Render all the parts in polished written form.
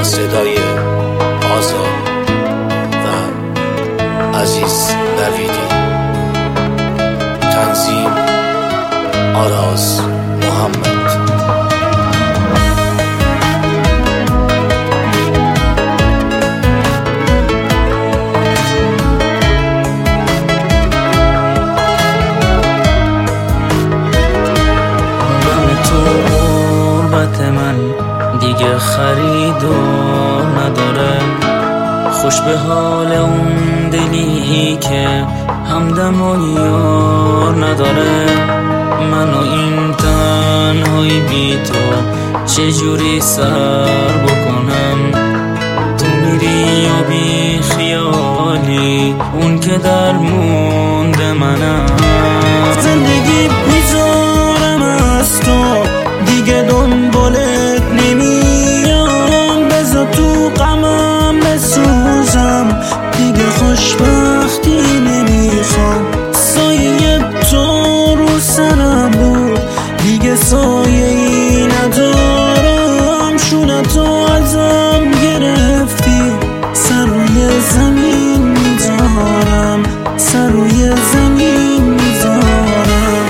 با صدای آزاد و عزیز نویدی، تنظیم آراز محمد. من دیگه خریدار نداره، خوش به حال اون دلی که همدم و یار نداره. من و این تنهایی بی تو چجوری سر بکنم؟ تو میری و بی خیالی اون که در مونده منم. زندگی میذارم از تو دیگه دنبالت نمیام، بذار تو غمم بسوزم، دیگه خوشبختی نمیخوام. سایه تو رو سرم بود دیگه سایه ای ندارم، شونه تو ازم گرفتی سر روی زمین میذارم، سر روی زمین میذارم.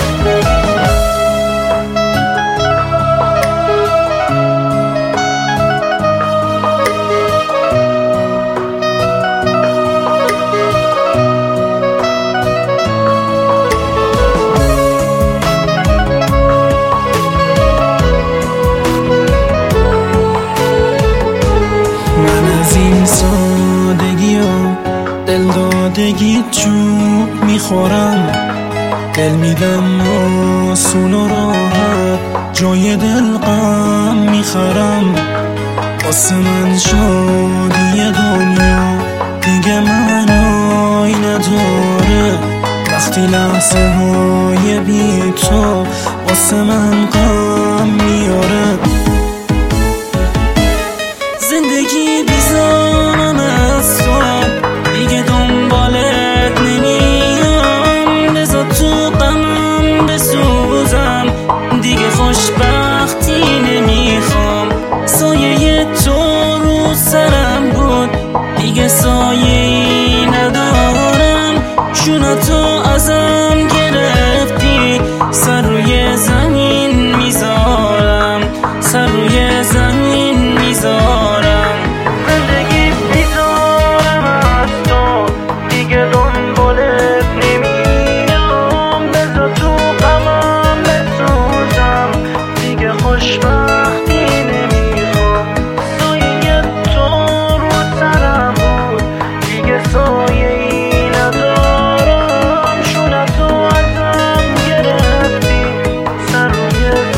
سادگی و دلدادگی چوب میخورم، دل میدم آسون و راحت، جای دل غم میخرم. واسه من شادی دنیا دیگه معنی نداره، وقتی لحظه های بی تو واسه من غم میاره. زندگی بیزارم از تو دیگه دنبالت نمیام، بذار تو غمم بسوزم، دیگه خوشبختی نمیخوام. سایه تو رو سرم بود دیگه سایه ندارم، شونه تو ازم گرفتی سر روی زمین میذارم، سر روی زمین میذارم.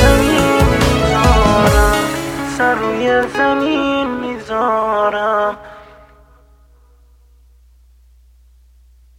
روی زمین میذارم.